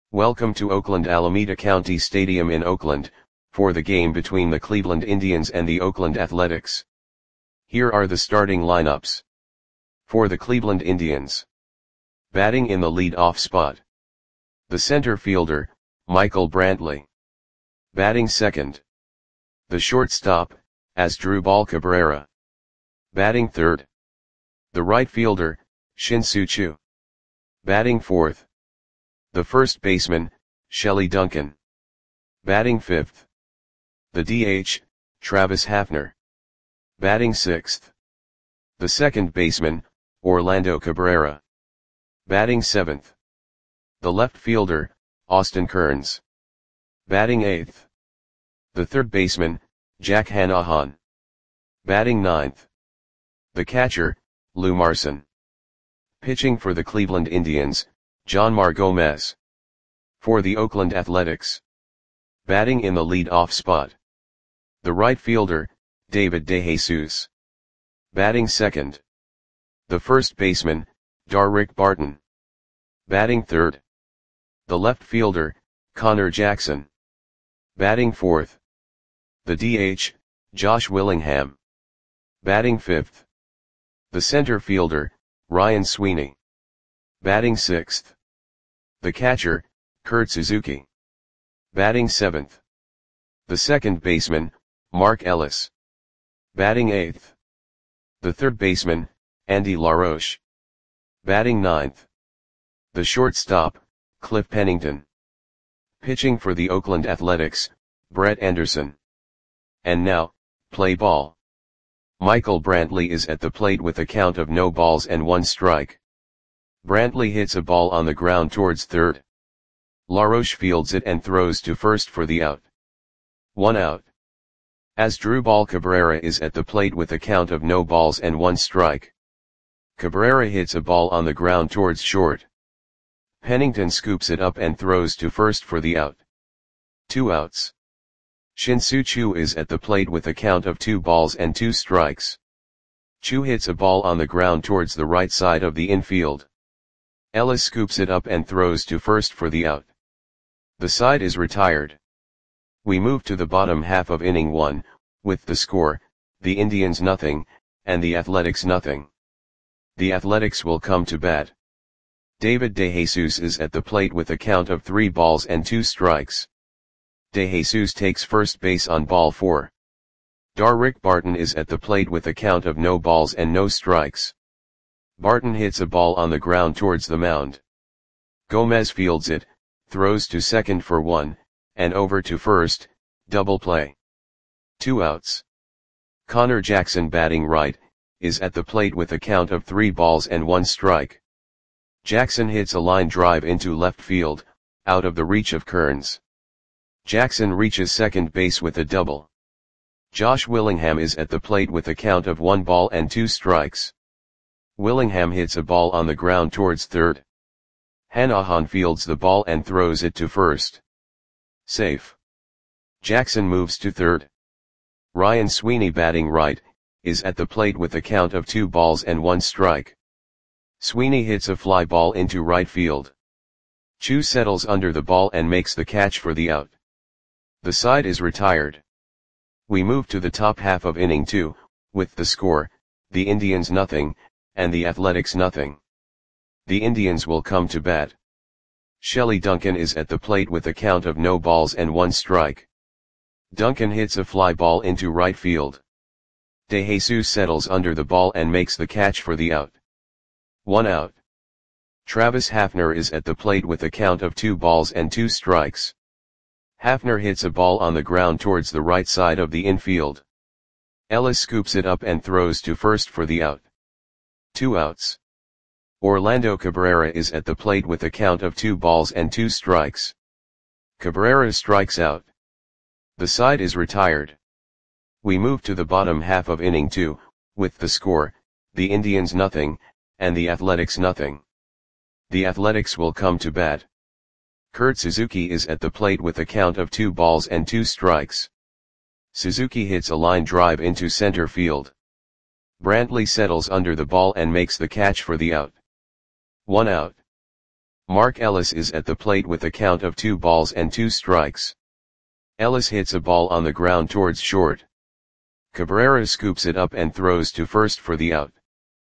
Welcome to Oakland Alameda County Stadium in Oakland, for the game between the Cleveland Indians and the Oakland Athletics. Here are the starting lineups. For the Cleveland Indians. Batting in the lead-off spot. The center fielder, Michael Brantley. Batting second. The shortstop, Asdrubal Cabrera. Batting third. The right fielder, Shin-Soo Choo. Batting fourth. The first baseman, Shelley Duncan. Batting fifth. The DH, Travis Hafner. Batting sixth. The second baseman, Orlando Cabrera. Batting seventh. The left fielder, Austin Kearns. Batting eighth. The third baseman, Jack Hanahan. Batting ninth. The catcher, Lou Marson. Pitching for the Cleveland Indians, Jonmar Gomez. For the Oakland Athletics. Batting in the lead-off spot. The right fielder, David DeJesus. Batting second. The first baseman, Darrick Barton. Batting third. The left fielder, Connor Jackson. Batting fourth. The DH, Josh Willingham. Batting fifth. The center fielder, Ryan Sweeney. Batting sixth. The catcher, Kurt Suzuki. Batting seventh. The second baseman, Mark Ellis. Batting eighth. The third baseman, Andy LaRoche. Batting ninth. The shortstop, Cliff Pennington. Pitching for the Oakland Athletics, Brett Anderson. And now, play ball. Michael Brantley is at the plate with a count of no balls and one strike. Brantley hits a ball on the ground towards third. LaRoche fields it and throws to first for the out. 1 out. Asdrubal Cabrera is at the plate with a count of no balls and one strike. Cabrera hits a ball on the ground towards short. Pennington scoops it up and throws to first for the out. 2 outs. Shin-Soo Choo is at the plate with a count of 2 balls and 2 strikes. Choo hits a ball on the ground towards the right side of the infield. Ellis scoops it up and throws to first for the out. The side is retired. We move to the bottom half of inning 1, with the score, the Indians nothing, and the Athletics nothing. The Athletics will come to bat. David DeJesus is at the plate with a count of 3 balls and 2 strikes. DeJesus takes first base on ball 4. Darrick Barton is at the plate with a count of no balls and no strikes. Barton hits a ball on the ground towards the mound. Gomez fields it, throws to second for 1, and over to first, double play. 2 outs. Connor Jackson batting right, is at the plate with a count of 3 balls and 1 strike. Jackson hits a line drive into left field, out of the reach of Kearns. Jackson reaches second base with a double. Josh Willingham is at the plate with a count of 1 ball and 2 strikes. Willingham hits a ball on the ground towards third. Hanahan fields the ball and throws it to first. Safe. Jackson moves to third. Ryan Sweeney batting right, is at the plate with a count of 2 balls and 1 strike. Sweeney hits a fly ball into right field. Choo settles under the ball and makes the catch for the out. The side is retired. We move to the top half of inning 2, with the score, the Indians nothing, and the Athletics nothing. The Indians will come to bat. Shelley Duncan is at the plate with a count of no balls and 1 strike. Duncan hits a fly ball into right field. DeJesus settles under the ball and makes the catch for the out. 1 out. Travis Hafner is at the plate with a count of 2 balls and 2 strikes. Hafner hits a ball on the ground towards the right side of the infield. Ellis scoops it up and throws to first for the out. 2 outs. Orlando Cabrera is at the plate with a count of 2 balls and 2 strikes. Cabrera strikes out. The side is retired. We move to the bottom half of inning 2, with the score, the Indians nothing, and the Athletics nothing. The Athletics will come to bat. Kurt Suzuki is at the plate with a count of 2 balls and 2 strikes. Suzuki hits a line drive into center field. Brantley settles under the ball and makes the catch for the out. 1 out. Mark Ellis is at the plate with a count of 2 balls and 2 strikes. Ellis hits a ball on the ground towards short. Cabrera scoops it up and throws to first for the out.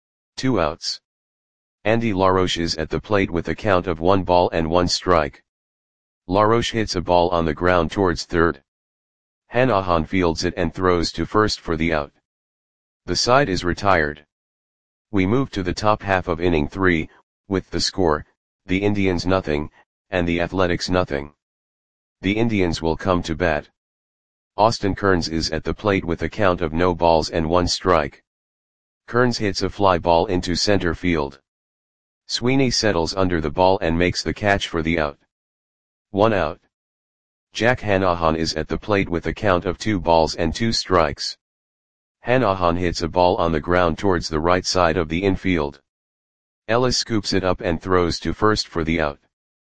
2 outs. Andy LaRoche is at the plate with a count of 1 ball and 1 strike. LaRoche hits a ball on the ground towards third. Hanahan fields it and throws to first for the out. The side is retired. We move to the top half of inning 3, with the score, the Indians nothing, and the Athletics nothing. The Indians will come to bat. Austin Kearns is at the plate with a count of no balls and 1 strike. Kearns hits a fly ball into center field. Sweeney settles under the ball and makes the catch for the out. 1 out. Jack Hanahan is at the plate with a count of 2 balls and 2 strikes. Hanahan hits a ball on the ground towards the right side of the infield. Ellis scoops it up and throws to first for the out.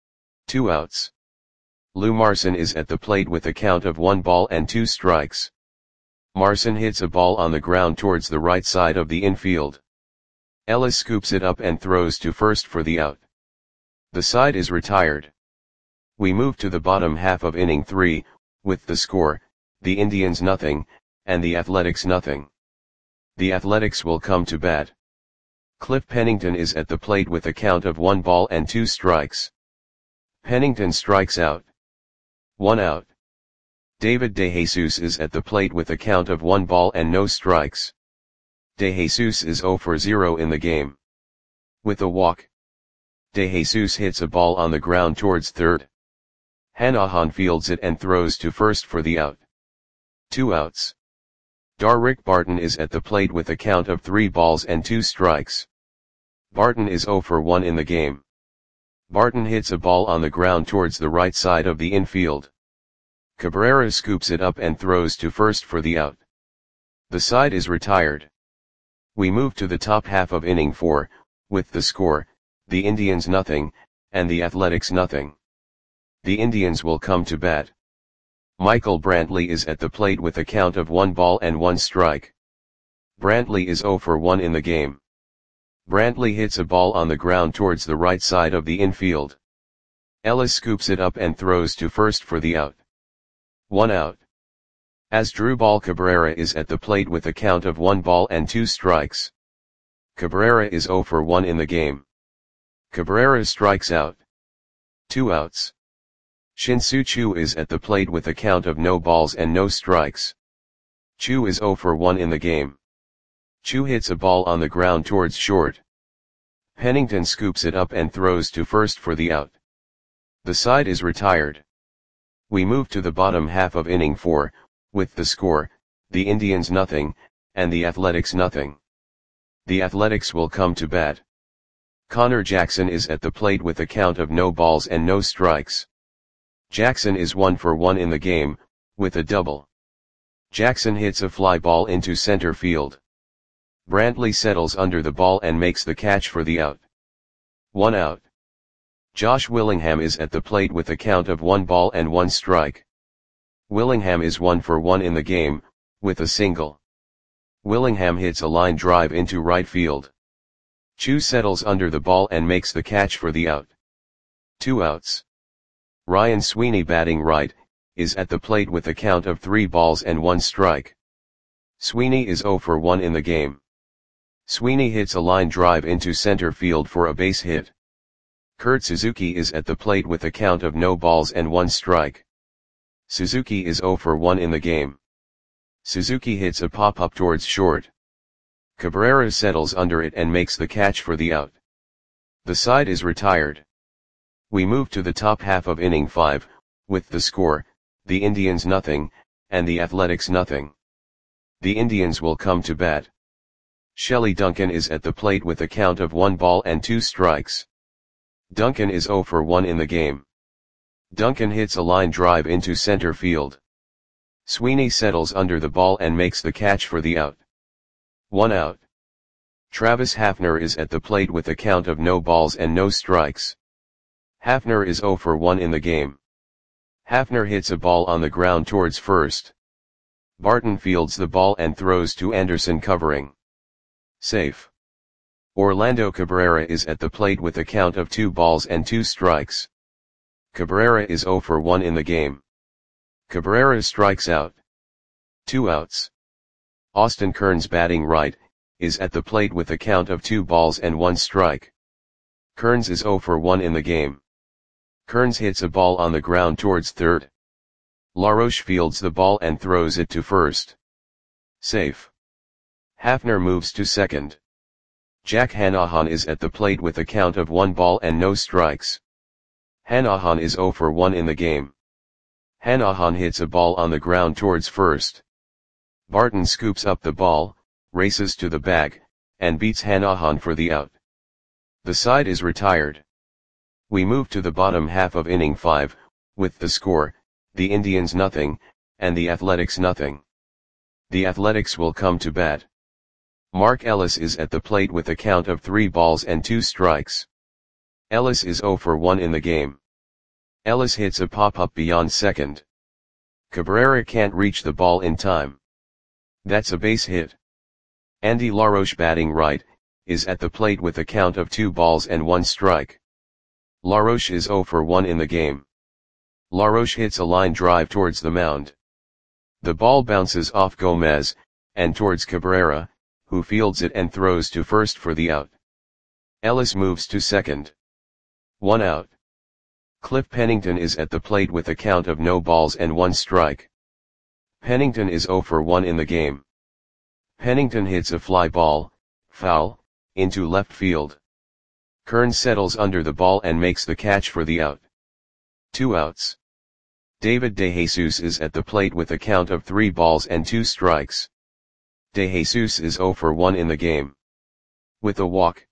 2 outs. Lou Marson is at the plate with a count of 1 ball and 2 strikes. Marson hits a ball on the ground towards the right side of the infield. Ellis scoops it up and throws to first for the out. The side is retired. We move to the bottom half of inning 3, with the score, the Indians nothing, and the Athletics nothing. The Athletics will come to bat. Cliff Pennington is at the plate with a count of 1 ball and 2 strikes. Pennington strikes out. 1 out. David DeJesus is at the plate with a count of 1 ball and no strikes. DeJesus is 0 for 0 in the game. With a walk. DeJesus hits a ball on the ground towards third. Hanahan fields it and throws to first for the out. 2 outs. Darrick Barton is at the plate with a count of 3 balls and 2 strikes. Barton is 0 for 1 in the game. Barton hits a ball on the ground towards the right side of the infield. Cabrera scoops it up and throws to first for the out. The side is retired. We move to the top half of inning 4, with the score, the Indians nothing, and the Athletics nothing. The Indians will come to bat. Michael Brantley is at the plate with a count of 1 ball and 1 strike. Brantley is 0 for 1 in the game. Brantley hits a ball on the ground towards the right side of the infield. Ellis scoops it up and throws to first for the out. 1 out. Asdrubal Cabrera is at the plate with a count of 1 ball and 2 strikes. Cabrera is 0 for 1 in the game. Cabrera strikes out. 2 outs. Shin-Soo Choo is at the plate with a count of no balls and no strikes. Choo is 0 for 1 in the game. Choo hits a ball on the ground towards short. Pennington scoops it up and throws to first for the out. The side is retired. We move to the bottom half of inning 4, with the score, the Indians nothing, and the Athletics nothing. The Athletics will come to bat. Connor Jackson is at the plate with a count of no balls and no strikes. Jackson is 1 for 1 in the game, with a double. Jackson hits a fly ball into center field. Brantley settles under the ball and makes the catch for the out. 1 out. Josh Willingham is at the plate with a count of 1 ball and 1 strike. Willingham is 1 for 1 in the game, with a single. Willingham hits a line drive into right field. Choo settles under the ball and makes the catch for the out. 2 outs. Ryan Sweeney, batting right, is at the plate with a count of 3 balls and 1 strike. Sweeney is 0 for 1 in the game. Sweeney hits a line drive into center field for a base hit. Kurt Suzuki is at the plate with a count of no balls and 1 strike. Suzuki is 0 for 1 in the game. Suzuki hits a pop-up towards short. Cabrera settles under it and makes the catch for the out. The side is retired. We move to the top half of inning 5, with the score, the Indians nothing, and the Athletics nothing. The Indians will come to bat. Shelley Duncan is at the plate with a count of 1 ball and 2 strikes. Duncan is 0 for 1 in the game. Duncan hits a line drive into center field. Sweeney settles under the ball and makes the catch for the out. 1 out. Travis Hafner is at the plate with a count of no balls and no strikes. Hafner is 0 for 1 in the game. Hafner hits a ball on the ground towards first. Barton fields the ball and throws to Anderson covering. Safe. Orlando Cabrera is at the plate with a count of 2 balls and 2 strikes. Cabrera is 0 for 1 in the game. Cabrera strikes out. 2 outs. Austin Kearns, batting right, is at the plate with a count of 2 balls and 1 strike. Kearns is 0 for 1 in the game. Kearns hits a ball on the ground towards third. LaRoche fields the ball and throws it to first. Safe. Hafner moves to second. Jack Hanahan is at the plate with a count of 1 ball and no strikes. Hanahan is 0 for 1 in the game. Hanahan hits a ball on the ground towards first. Barton scoops up the ball, races to the bag, and beats Hanahan for the out. The side is retired. We move to the bottom half of inning 5, with the score, the Indians nothing, and the Athletics nothing. The Athletics will come to bat. Mark Ellis is at the plate with a count of 3 balls and 2 strikes. Ellis is 0 for 1 in the game. Ellis hits a pop-up beyond second. Cabrera can't reach the ball in time. That's a base hit. Andy LaRoche, batting right, is at the plate with a count of 2 balls and 1 strike. LaRoche is 0 for 1 in the game. LaRoche hits a line drive towards the mound. The ball bounces off Gomez, and towards Cabrera, who fields it and throws to first for the out. Ellis moves to second. 1 out. Cliff Pennington is at the plate with a count of no balls and 1 strike. Pennington is 0 for 1 in the game. Pennington hits a fly ball, foul, into left field. Kearns settles under the ball and makes the catch for the out. 2 outs. David DeJesus is at the plate with a count of 3 balls and 2 strikes. DeJesus is 0 for 1 in the game. With a walk,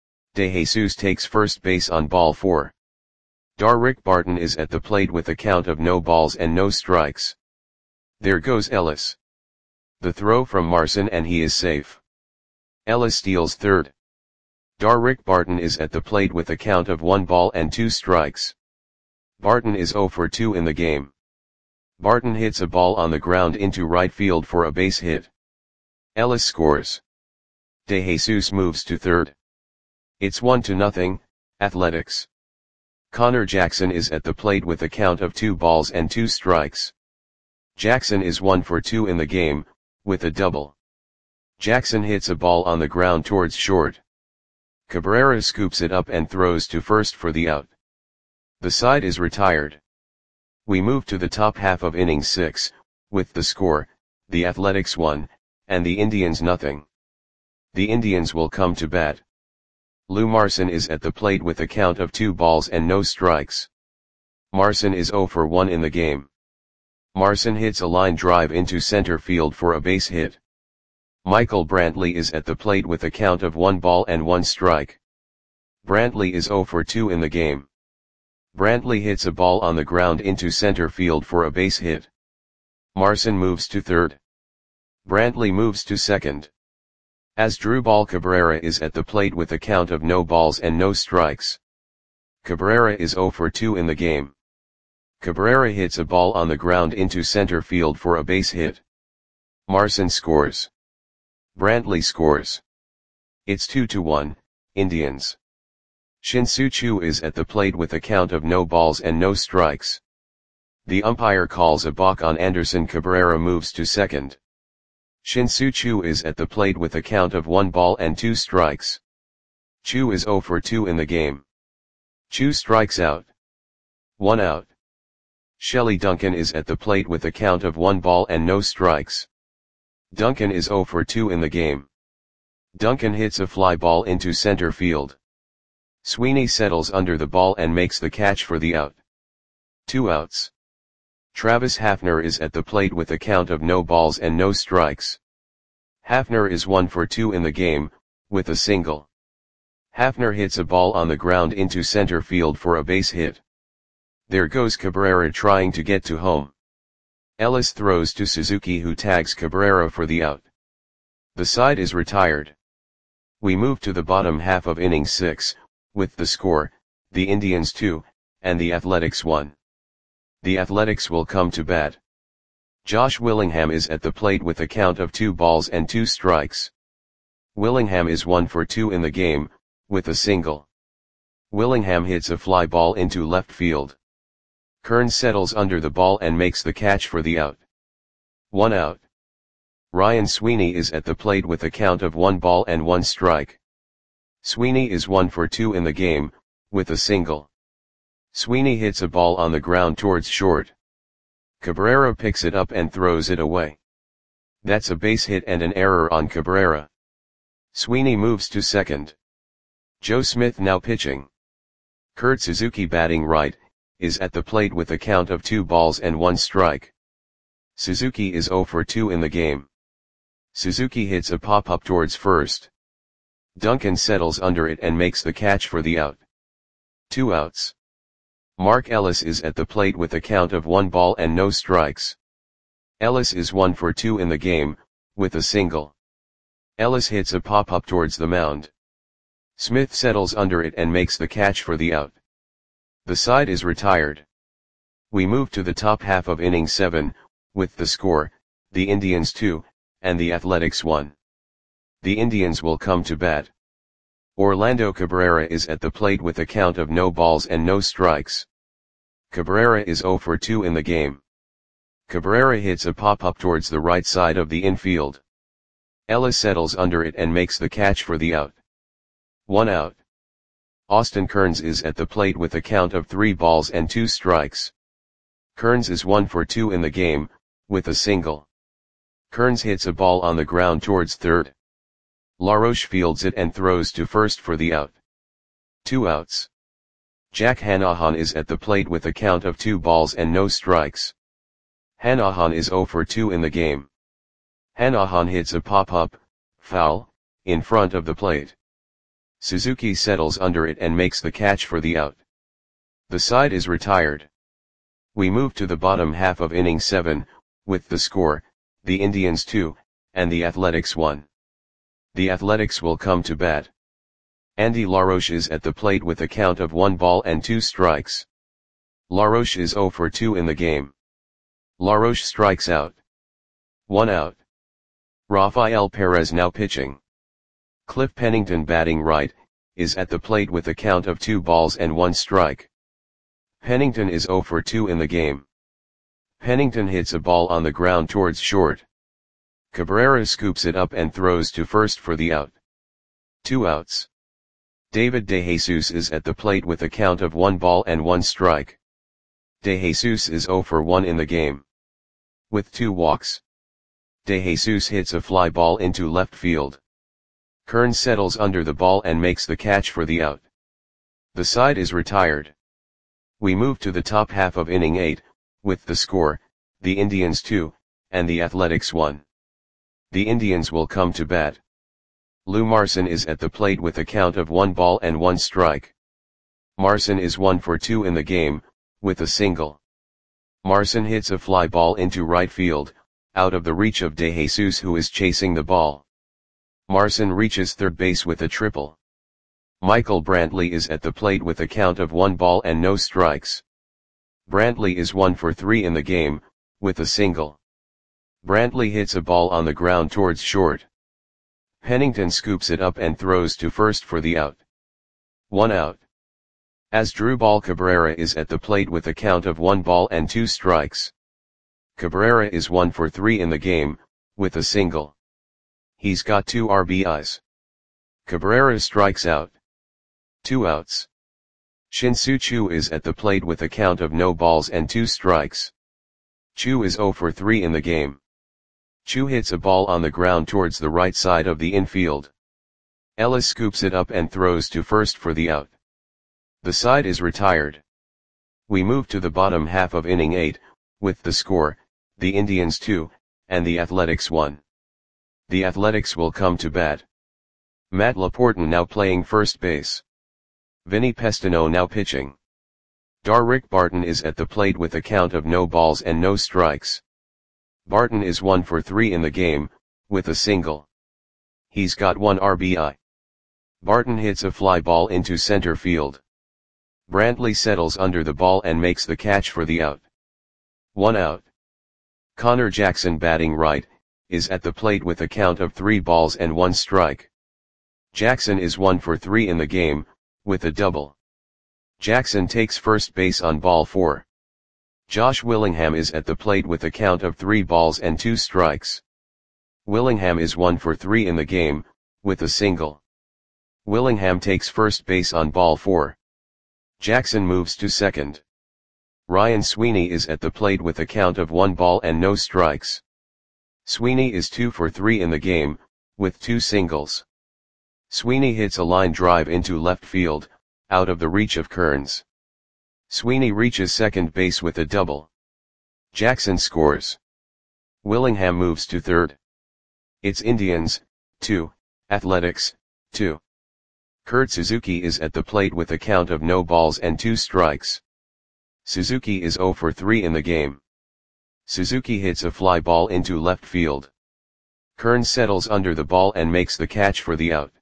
DeJesus takes first base on ball 4. Darrick Barton is at the plate with a count of no balls and no strikes. There goes Ellis. The throw from Marson and he is safe. Ellis steals third. Darrick Barton is at the plate with a count of 1 ball and 2 strikes. Barton is 0 for 2 in the game. Barton hits a ball on the ground into right field for a base hit. Ellis scores. DeJesus moves to third. It's 1-0, Athletics. Connor Jackson is at the plate with a count of 2 balls and 2 strikes. Jackson is 1 for 2 in the game, with a double. Jackson hits a ball on the ground towards short. Cabrera scoops it up and throws to first for the out. The side is retired. We move to the top half of inning 6, with the score, the Athletics 1, and the Indians nothing. The Indians will come to bat. Lou Marson is at the plate with a count of 2 balls and no strikes. Marson is 0 for 1 in the game. Marson hits a line drive into center field for a base hit. Michael Brantley is at the plate with a count of 1 ball and 1 strike. Brantley is 0 for 2 in the game. Brantley hits a ball on the ground into center field for a base hit. Marson moves to third. Brantley moves to second. Asdrubal Cabrera is at the plate with a count of no balls and no strikes. Cabrera is 0 for 2 in the game. Cabrera hits a ball on the ground into center field for a base hit. Marson scores. Brantley scores. It's 2-1, Indians. Shin-Soo Choo is at the plate with a count of no balls and no strikes. The umpire calls a balk on Anderson. Cabrera moves to second. Shin-Soo Choo is at the plate with a count of 1 ball and 2 strikes. Choo is 0 for 2 in the game. Choo strikes out. 1 out. Shelley Duncan is at the plate with a count of 1 ball and no strikes. Duncan is 0 for 2 in the game. Duncan hits a fly ball into center field. Sweeney settles under the ball and makes the catch for the out. 2 outs. Travis Hafner is at the plate with a count of no balls and no strikes. Hafner is 1 for 2 in the game, with a single. Hafner hits a ball on the ground into center field for a base hit. There goes Cabrera trying to get to home. Ellis throws to Suzuki, who tags Cabrera for the out. The side is retired. We move to the bottom half of inning 6, with the score, the Indians 2, and the Athletics 1. The Athletics will come to bat. Josh Willingham is at the plate with a count of 2 balls and 2 strikes. Willingham is 1 for 2 in the game, with a single. Willingham hits a fly ball into left field. Kearns settles under the ball and makes the catch for the out. 1 out. Ryan Sweeney is at the plate with a count of 1 ball and 1 strike. Sweeney is 1 for 2 in the game, with a single. Sweeney hits a ball on the ground towards short. Cabrera picks it up and throws it away. That's a base hit and an error on Cabrera. Sweeney moves to second. Joe Smith now pitching. Kurt Suzuki batting right, is at the plate with a count of 2 balls and 1 strike. Suzuki is 0 for 2 in the game. Suzuki hits a pop-up towards first. Duncan settles under it and makes the catch for the out. 2 outs. Mark Ellis is at the plate with a count of 1 ball and no strikes. Ellis is 1 for 2 in the game, with a single. Ellis hits a pop-up towards the mound. Smith settles under it and makes the catch for the out. The side is retired. We move to the top half of inning 7, with the score, the Indians 2, and the Athletics 1. The Indians will come to bat. Orlando Cabrera is at the plate with a count of no balls and no strikes. Cabrera is 0 for 2 in the game. Cabrera hits a pop-up towards the right side of the infield. Ellis settles under it and makes the catch for the out. 1 out. Austin Kearns is at the plate with a count of 3 balls and 2 strikes. Kearns is 1 for 2 in the game, with a single. Kearns hits a ball on the ground towards third. LaRoche fields it and throws to first for the out. 2 outs. Jack Hanahan is at the plate with a count of 2 balls and no strikes. Hanahan is 0 for 2 in the game. Hanahan hits a pop-up, foul, in front of the plate. Suzuki settles under it and makes the catch for the out. The side is retired. We move to the bottom half of inning 7, with the score, the Indians 2, and the Athletics 1. The Athletics will come to bat. Andy LaRoche is at the plate with a count of 1 ball and 2 strikes. LaRoche is 0 for 2 in the game. LaRoche strikes out. 1 out. Rafael Perez now pitching. Cliff Pennington batting right, is at the plate with a count of 2 balls and 1 strike. Pennington is 0 for 2 in the game. Pennington hits a ball on the ground towards short. Cabrera scoops it up and throws to first for the out. 2 outs. David DeJesus is at the plate with a count of 1 ball and 1 strike. DeJesus is 0 for 1 in the game. With 2 walks. DeJesus hits a fly ball into left field. Kearns settles under the ball and makes the catch for the out. The side is retired. We move to the top half of inning 8, with the score, the Indians 2, and the Athletics 1. The Indians will come to bat. Lou Marson is at the plate with a count of 1 ball and 1 strike. Marson is 1 for 2 in the game, with a single. Marson hits a fly ball into right field, out of the reach of DeJesus who is chasing the ball. Marson reaches third base with a triple. Michael Brantley is at the plate with a count of 1 ball and no strikes. Brantley is 1 for 3 in the game, with a single. Brantley hits a ball on the ground towards short. Pennington scoops it up and throws to first for the out. 1 out. Asdrubal Cabrera is at the plate with a count of 1 ball and 2 strikes. Cabrera is 1 for 3 in the game, with a single. He's got 2 RBIs. Cabrera strikes out. 2 outs. Shin-Soo Choo is at the plate with a count of no balls and 2 strikes. Choo is 0 for 3 in the game. Choo hits a ball on the ground towards the right side of the infield. Ellis scoops it up and throws to first for the out. The side is retired. We move to the bottom half of inning 8, with the score, the Indians 2, and the Athletics 1. The Athletics will come to bat. Matt Laportan now playing first base. Vinny Pestano now pitching. Darrick Barton is at the plate with a count of no balls and no strikes. Barton is 1 for 3 in the game, with a single. He's got 1 RBI. Barton hits a fly ball into center field. Brantley settles under the ball and makes the catch for the out. 1 out. Connor Jackson batting right, is at the plate with a count of 3 balls and 1 strike. Jackson is 1 for 3 in the game, with a double. Jackson takes first base on ball 4. Josh Willingham is at the plate with a count of 3 balls and 2 strikes. Willingham is 1 for 3 in the game, with a single. Willingham takes first base on ball 4. Jackson moves to second. Ryan Sweeney is at the plate with a count of 1 ball and no strikes. Sweeney is 2 for 3 in the game, with 2 singles. Sweeney hits a line drive into left field, out of the reach of Kearns. Sweeney reaches second base with a double. Jackson scores. Willingham moves to third. It's Indians, 2, Athletics, 2. Kurt Suzuki is at the plate with a count of no balls and 2 strikes. Suzuki is 0 for 3 in the game. Suzuki hits a fly ball into left field. Kearns settles under the ball and makes the catch for the out.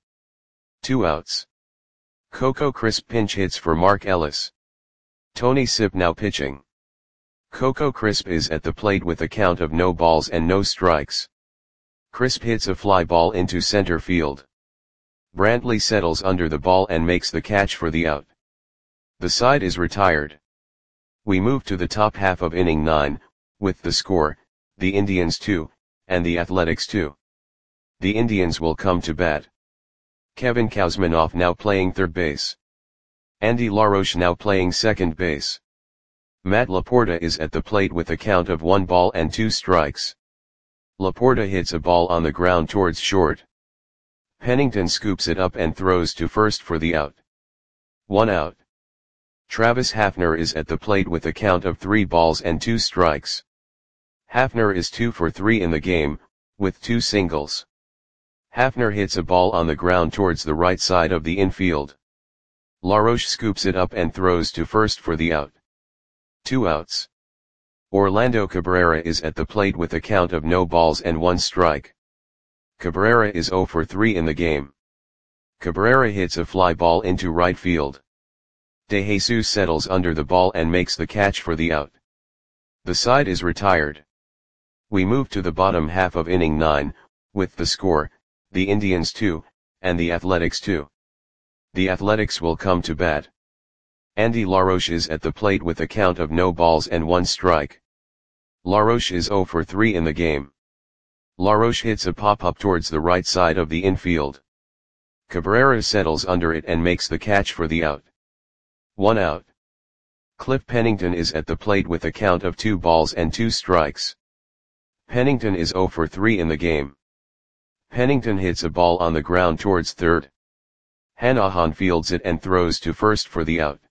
2 outs. Coco Crisp pinch hits for Mark Ellis. Tony Sipp now pitching. Coco Crisp is at the plate with a count of no balls and no strikes. Crisp hits a fly ball into center field. Brantley settles under the ball and makes the catch for the out. The side is retired. We move to the top half of inning 9, with the score, the Indians 2, and the Athletics 2. The Indians will come to bat. Kevin Kouzmanoff now playing third base. Andy LaRoche now playing second base. Matt Laporta is at the plate with a count of 1 ball and 2 strikes. Laporta hits a ball on the ground towards short. Pennington scoops it up and throws to first for the out. 1 out. Travis Hafner is at the plate with a count of 3 balls and 2 strikes. Hafner is 2 for 3 in the game, with 2 singles. Hafner hits a ball on the ground towards the right side of the infield. LaRoche scoops it up and throws to first for the out. 2 outs. Orlando Cabrera is at the plate with a count of no balls and 1 strike. Cabrera is 0 for 3 in the game. Cabrera hits a fly ball into right field. De Jesus settles under the ball and makes the catch for the out. The side is retired. We move to the bottom half of inning 9, with the score, the Indians 2, and the Athletics 2. The Athletics will come to bat. Andy LaRoche is at the plate with a count of no balls and 1 strike. LaRoche is 0 for 3 in the game. LaRoche hits a pop-up towards the right side of the infield. Cabrera settles under it and makes the catch for the out. 1 out. Cliff Pennington is at the plate with a count of 2 balls and 2 strikes. Pennington is 0 for 3 in the game. Pennington hits a ball on the ground towards third. Hanahan fields it and throws to first for the out.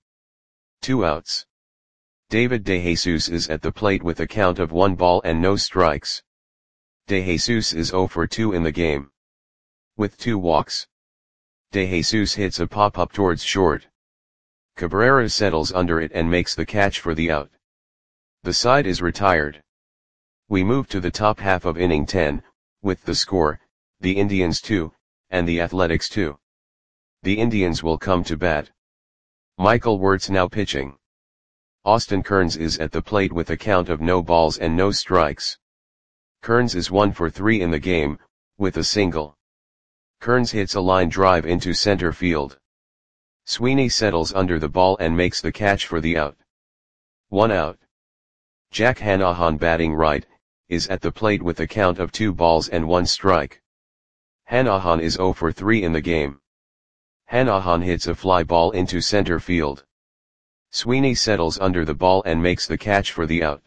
2 outs. David De Jesus is at the plate with a count of 1 ball and no strikes. De Jesus is 0 for 2 in the game. With 2 walks. De Jesus hits a pop-up towards short. Cabrera settles under it and makes the catch for the out. The side is retired. We move to the top half of inning 10, with the score, the Indians 2, and the Athletics 2. The Indians will come to bat. Michael Wirtz now pitching. Austin Kearns is at the plate with a count of no balls and no strikes. Kearns is 1 for 3 in the game, with a single. Kearns hits a line drive into center field. Sweeney settles under the ball and makes the catch for the out. 1 out. Jack Hanahan batting right, is at the plate with a count of 2 balls and 1 strike. Hanahan is 0 for 3 in the game. Hanahan hits a fly ball into center field. Sweeney settles under the ball and makes the catch for the out.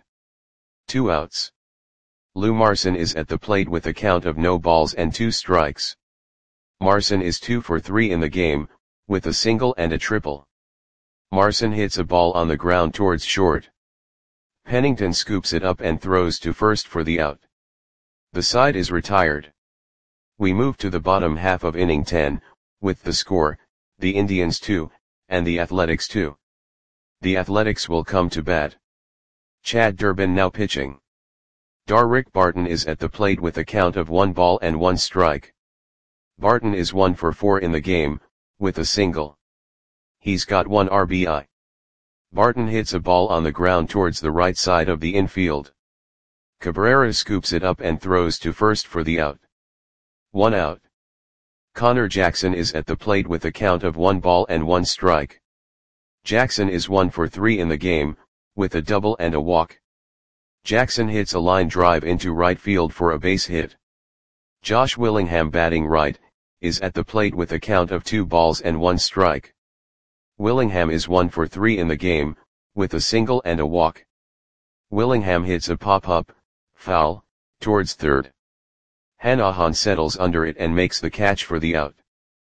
2 outs. Lou Marson is at the plate with a count of no balls and 2 strikes. Marson is 2 for 3 in the game, with a single and a triple. Marson hits a ball on the ground towards short. Pennington scoops it up and throws to first for the out. The side is retired. We move to the bottom half of inning 10, with the score, the Indians 2, and the Athletics 2. The Athletics will come to bat. Chad Durbin now pitching. Darrick Barton is at the plate with a count of 1 ball and 1 strike. Barton is 1 for 4 in the game, with a single. He's got 1 RBI. Barton hits a ball on the ground towards the right side of the infield. Cabrera scoops it up and throws to first for the out. 1 out. Connor Jackson is at the plate with a count of 1 ball and 1 strike. Jackson is 1 for 3 in the game, with a double and a walk. Jackson hits a line drive into right field for a base hit. Josh Willingham, batting right, is at the plate with a count of 2 balls and 1 strike. Willingham is 1 for 3 in the game, with a single and a walk. Willingham hits a pop-up, foul, towards third. Hanahan settles under it and makes the catch for the out.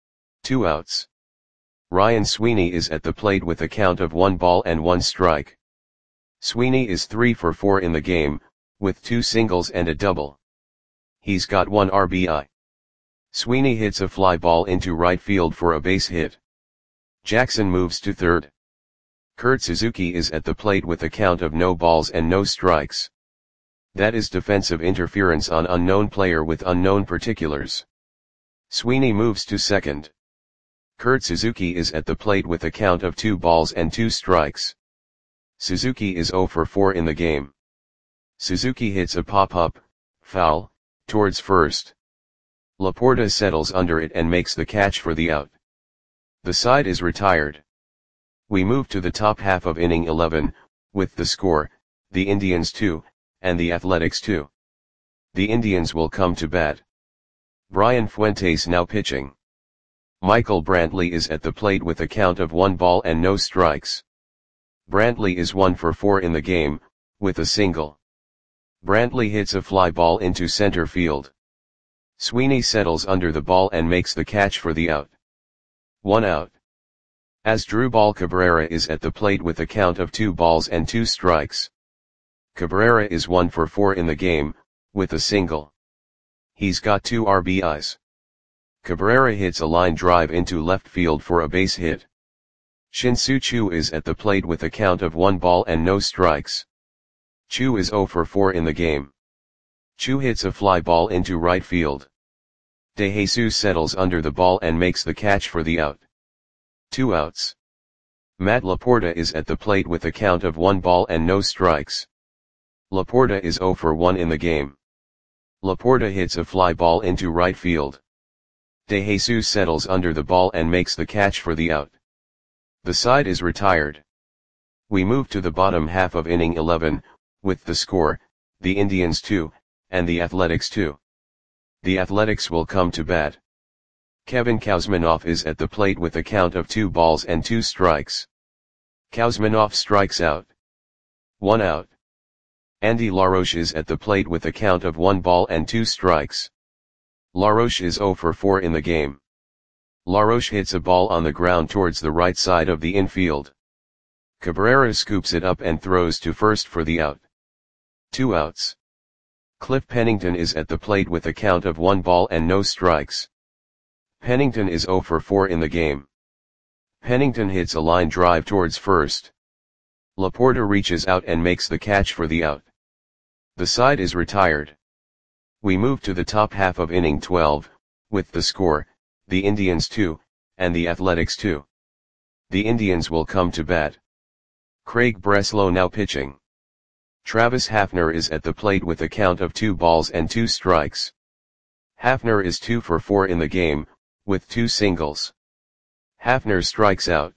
2 outs. Ryan Sweeney is at the plate with a count of 1 ball and 1 strike. Sweeney is 3 for 4 in the game, with 2 singles and a double. He's got 1 RBI. Sweeney hits a fly ball into right field for a base hit. Jackson moves to third. Kurt Suzuki is at the plate with a count of no balls and no strikes. That is defensive interference on unknown player with unknown particulars. Sweeney moves to second. Kurt Suzuki is at the plate with a count of 2 balls and 2 strikes. Suzuki is 0 for 4 in the game. Suzuki hits a pop-up, foul, towards first. Laporta settles under it and makes the catch for the out. The side is retired. We move to the top half of inning 11, with the score, the Indians 2, and the Athletics 2. The Indians will come to bat. Brian Fuentes now pitching. Michael Brantley is at the plate with a count of 1 ball and no strikes. Brantley is 1 for 4 in the game, with a single. Brantley hits a fly ball into center field. Sweeney settles under the ball and makes the catch for the out. 1 out. Asdrubal Cabrera is at the plate with a count of 2 balls and 2 strikes. Cabrera is 1 for 4 in the game, with a single. He's got 2 RBIs. Cabrera hits a line drive into left field for a base hit. Shin-Soo Choo is at the plate with a count of 1 ball and no strikes. Choo is 0 for 4 in the game. Choo hits a fly ball into right field. De Jesus settles under the ball and makes the catch for the out. 2 outs. Matt Laporta is at the plate with a count of 1 ball and no strikes. Laporta is 0 for 1 in the game. Laporta hits a fly ball into right field. De Jesus settles under the ball and makes the catch for the out. The side is retired. We move to the bottom half of inning 11, with the score, the Indians 2, and the Athletics 2. The Athletics will come to bat. Kevin Kouzmanoff is at the plate with a count of 2 balls and 2 strikes. Kouzmanoff strikes out. 1 out. Andy LaRoche is at the plate with a count of 1 ball and 2 strikes. LaRoche is 0 for 4 in the game. LaRoche hits a ball on the ground towards the right side of the infield. Cabrera scoops it up and throws to first for the out. 2 outs. Cliff Pennington is at the plate with a count of 1 ball and no strikes. Pennington is 0 for 4 in the game. Pennington hits a line drive towards first. Laporta reaches out and makes the catch for the out. The side is retired. We move to the top half of inning 12, with the score, the Indians 2, and the Athletics 2. The Indians will come to bat. Craig Breslow now pitching. Travis Hafner is at the plate with a count of 2 balls and 2 strikes. Hafner is 2 for 4 in the game, with 2 singles. Hafner strikes out.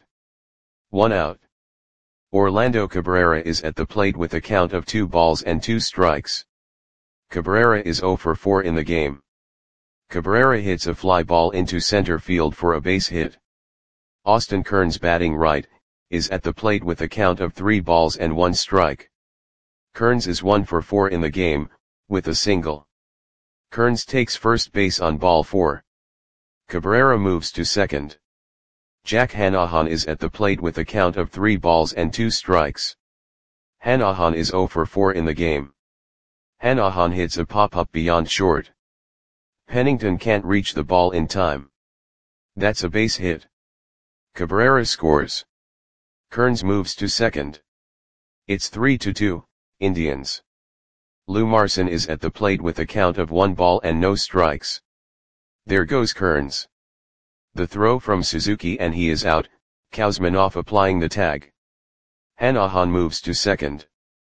1 out. Orlando Cabrera is at the plate with a count of 2 balls and 2 strikes. Cabrera is 0 for 4 in the game. Cabrera hits a fly ball into center field for a base hit. Austin Kearns, batting right, is at the plate with a count of 3 balls and 1 strike. Kearns is 1 for 4 in the game, with a single. Kearns takes first base on ball 4. Cabrera moves to second. Jack Hanahan is at the plate with a count of 3 balls and 2 strikes. Hanahan is 0 for 4 in the game. Hanahan hits a pop-up beyond short. Pennington can't reach the ball in time. That's a base hit. Cabrera scores. Kearns moves to second. It's 3-2, Indians. Lou Marson is at the plate with a count of 1 ball and no strikes. There goes Kearns. The throw from Suzuki and he is out, Kouzmanoff applying the tag. Hanahan moves to second.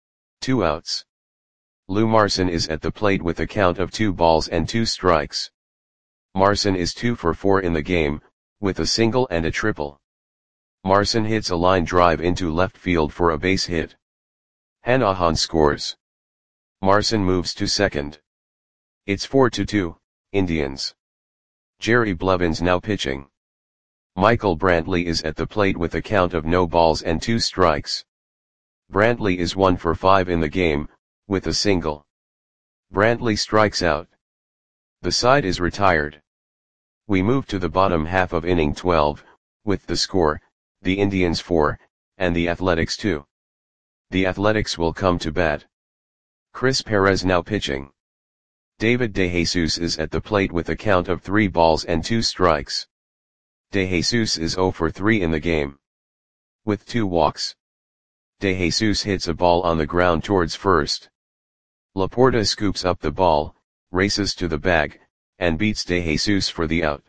2 outs. Lou Marson is at the plate with a count of 2 balls and 2 strikes. Marson is 2 for 4 in the game, with a single and a triple. Marson hits a line drive into left field for a base hit. Hanahan scores. Marson moves to second. It's 4-2, Indians. Jerry Blevins now pitching. Michael Brantley is at the plate with a count of no balls and 2 strikes. Brantley is 1 for 5 in the game, with a single. Brantley strikes out. The side is retired. We move to the bottom half of inning 12, with the score, the Indians 4, and the Athletics 2. The Athletics will come to bat. Chris Perez now pitching. David DeJesus is at the plate with a count of 3 balls and 2 strikes. DeJesus is 0 for 3 in the game, with 2 walks. DeJesus hits a ball on the ground towards first. Laporta scoops up the ball, races to the bag, and beats DeJesus for the out.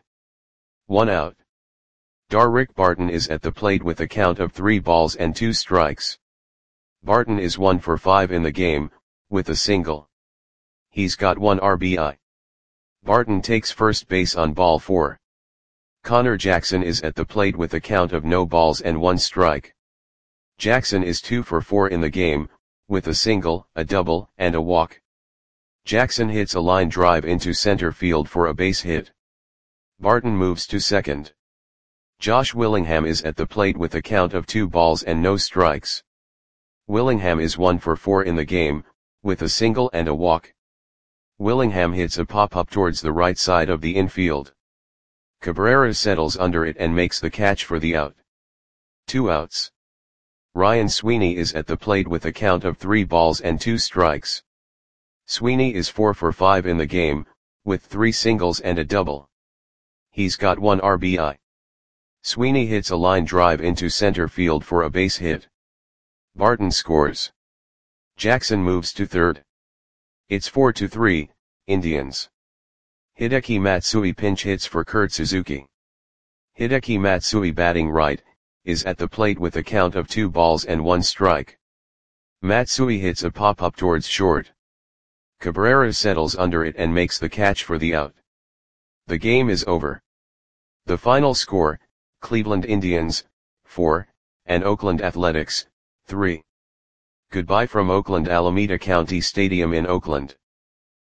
1 out. Darrick Barton is at the plate with a count of 3 balls and 2 strikes. Barton is 1 for 5 in the game, with a single. He's got 1 RBI. Barton takes first base on ball 4. Connor Jackson is at the plate with a count of no balls and 1 strike. Jackson is 2 for 4 in the game, with a single, a double, and a walk. Jackson hits a line drive into center field for a base hit. Barton moves to second. Josh Willingham is at the plate with a count of 2 balls and no strikes. Willingham is 1 for 4 in the game, with a single and a walk. Willingham hits a pop-up towards the right side of the infield. Cabrera settles under it and makes the catch for the out. 2 outs. Ryan Sweeney is at the plate with a count of 3 balls and 2 strikes. Sweeney is 4 for 5 in the game, with 3 singles and a double. He's got 1 RBI. Sweeney hits a line drive into center field for a base hit. Barton scores. Jackson moves to third. It's 4-3, Indians. Hideki Matsui pinch hits for Kurt Suzuki. Hideki Matsui, batting right, is at the plate with a count of 2 balls and 1 strike. Matsui hits a pop-up towards short. Cabrera settles under it and makes the catch for the out. The game is over. The final score, Cleveland Indians, 4, and Oakland Athletics, 3. Goodbye from Oakland Alameda County Stadium in Oakland.